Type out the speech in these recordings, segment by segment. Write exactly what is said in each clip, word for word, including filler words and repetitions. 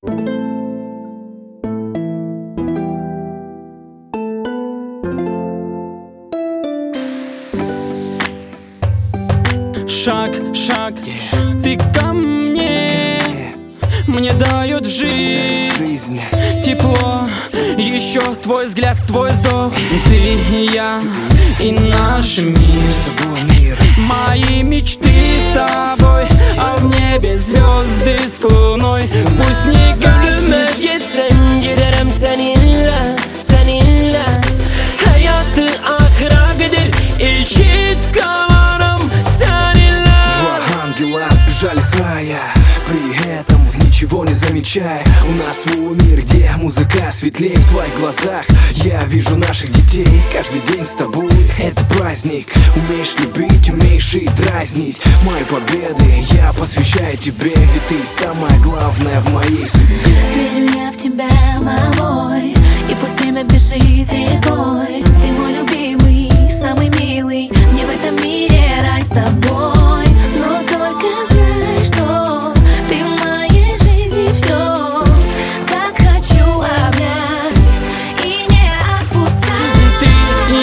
Шаг, шаг, yeah. Ты ко мне, yeah. Мне дает жизнь, жизнь, тепло, еще твой взгляд, твой вздох. Ты и я, и наш мир, с тобой мир. Мои мечты с тобой, а в небе звезды с луной. Пусть не гаснет. Gitsen giderim seninle, seninle. Hayatı ahıra gider, eşit kalarım seninle. Два ангела сбежали с рая, при этом ничего не замечая. У нас свой мир, где музыка светлее. В твоих глазах я вижу наших детей. Каждый день с тобой это праздник. Умеешь любить, умеешь и дразнить. Мои победы я посвящаю тебе, ведь ты самое главное в моей судьбе. Верю я в тебя, мой, и пусть время бежит рекой. Ты мой любимый, самый милый. Мне в этом мире рай с тобой. Но только знай, что ты в моей жизни все. Так хочу обнять и не отпускать. Ты,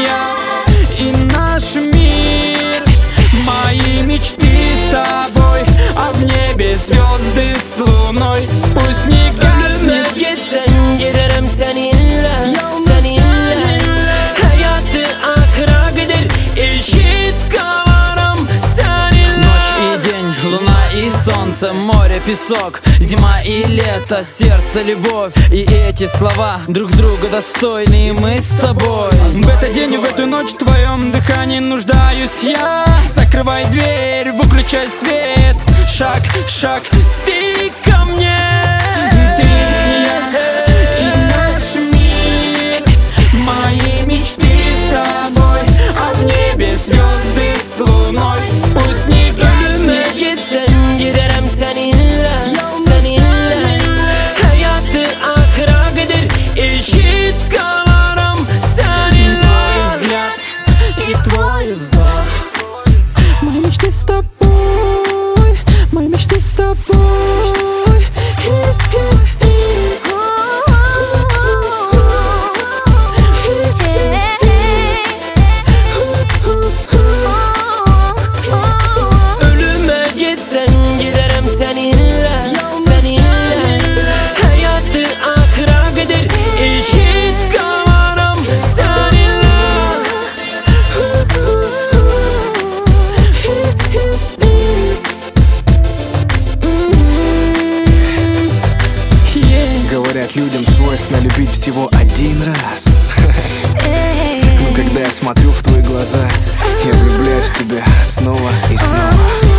я и наш мир. Мои мечты с тобой, а в небе звезды с луной. Пусть не гаснет. Gitsen giderim seninle, seninle. Hayatı ahıra gider, eşit kalarım seninle. Ночь и день, луна и солнце, море, песок, зима и лето, сердце, любовь. И эти слова друг друга достойны, и мы с тобой. В этот день и в эту ночь в твоем дыхании нуждаюсь я. Закрывай дверь, выключай свет. Шаг, шаг, ты ко мне. Ты, я и наш мир. Мои мечты с тобой, а в небе звезды с луной. Пусть не гаснет. Gitsen giderim seninle, seninle. Hayatı ahıra gider, eşit kalarım seninle. Твой взгляд и твой вздох. Мои мечты с тобой, мои мечты с тобой. Ölüme gitsen giderim seninle, seninle. Hayatı ahıra gider, eşit kalarım seninle. Говорят, людям свойственно любить всего один раз. Но когда я смотрю в твои глаза, я влюбляюсь в тебя снова и снова.